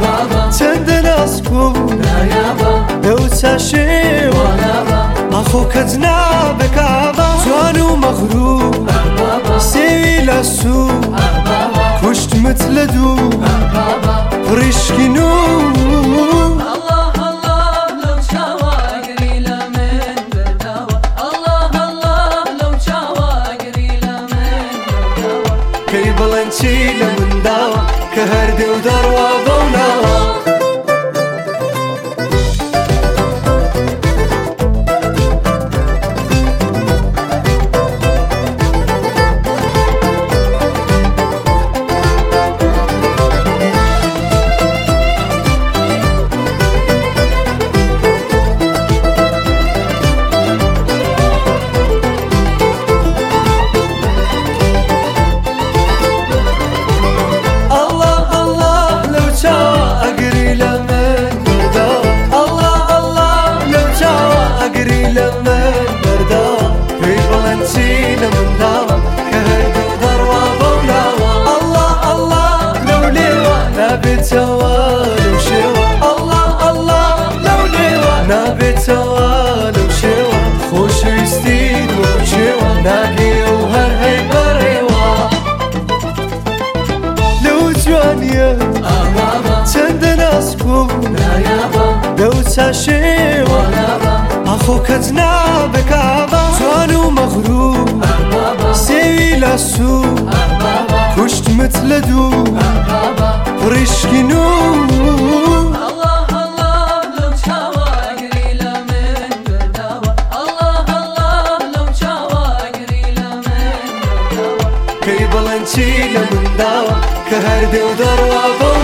چەند ناسکو دەوچە شێوە ئەخۆ کەس نابکابە جوان و مەغروور سێوی لە سوور کوشتمت لە دوور ڕیشکی نور کەی بڵێن چی لە منداوە کە هەردێ و دەڕوا بەو ناوە نابێتەوە لەو شێوە خۆشەویستیت وەک شێوە ناگێ و هەر هەی بەڕێوە لەو جوانیە چەندە ناسکۆ دەوچە شێوە ئەخۆ کەس نابکابە جوان و مەغروور سێوی لە سوور کوشتمت لە دوور ڕیشکی نور کەی بڵێن چی لە منداوە کە هەردێ و دەڕوا بۆ